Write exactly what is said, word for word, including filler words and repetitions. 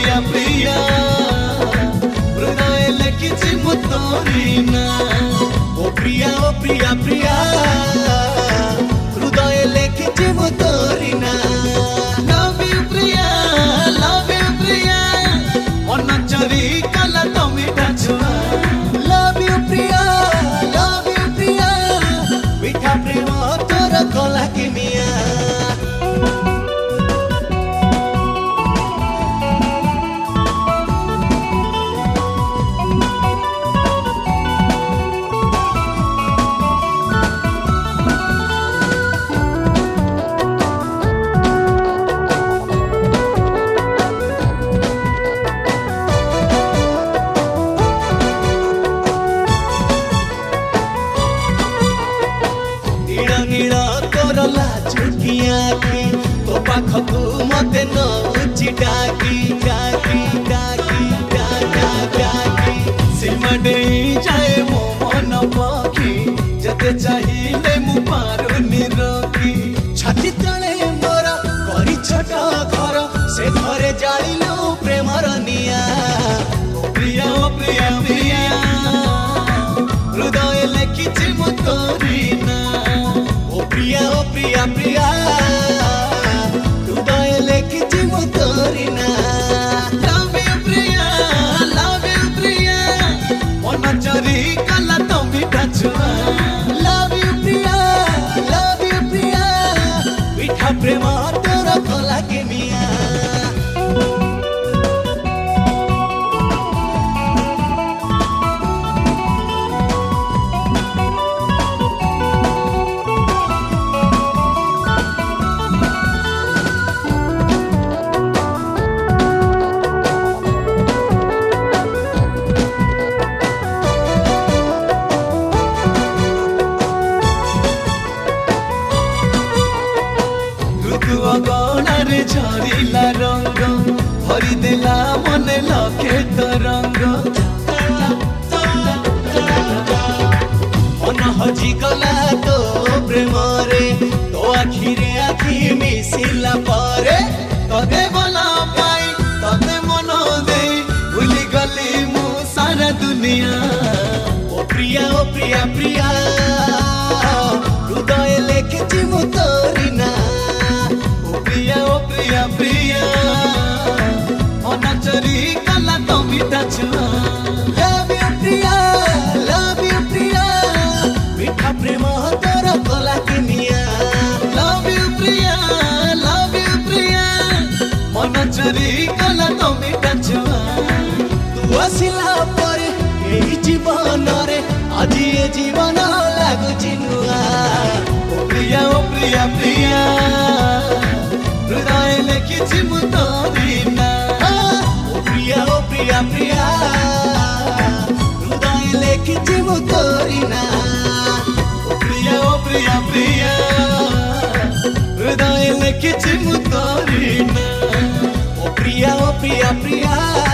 प्रिया प्रिया हृदय लिखिछि मु तोरी ना ओ प्रिया ओ प्रिया प्रिया हृदय लिखिछि मु तोरी ना love you Priya love you Priya मन चोरी कला तो मीठा छुआ love you Priya love you Priya मीठा प्रेम तोर कला के मिया तो पाखकू मते नौची डाकी डाकी डाकी डाकी सीमा डेई जाए मो मन पखी जते चाहिए मु पारुनी रखी छाती तले मोर करी छोट घर से घरे जाइलु प्रेमर निया ओ प्रिया ओ प्रिया प्रिया हृदय लिखिछि मु तोरी ना ओ प्रिया ओ प्रिया प्रिया हृदय लिखिछि मु तोरी ना love you Priya love you Priya मन चोरी कला तो मीठा छुआ love you Priya love you Priya मीठा प्रेम तोर कला के मिया गणारे झरिला रंग भरी देला मन लखे तरंग मन हजी गला तो प्रेम रे तो आखिरे आखि मिसिला परे तदे बोला पाई तदे मन दे भूली गली मु सारा दुनिया ओ प्रिया ओ प्रिया प्रिया हृदय लिखिछि मु तोरी ना प्रिया ओ प्रिया प्रिया मन चोरी कला तो मीठा छुआ love you Priya love you Priya मीठा प्रेम तोर कला के मिया love you Priya love you Priya मन चोरी कला तो मीठा छुआ तू आसिला परे एही जीवन रे आज ए जीवन लागुछि नुआ ओ प्रिया ओ प्रिया प्रिया हृदय लिखिछि मु तोरी ना ओ प्रिया ओ प्रिया प्रिया हृदय लिखिछि मु तोरी ना ओ प्रिया ओ प्रिया प्रिया हृदय लिखिछि मु तोरी ना ओ प्रिया ओ प्रिया प्रिया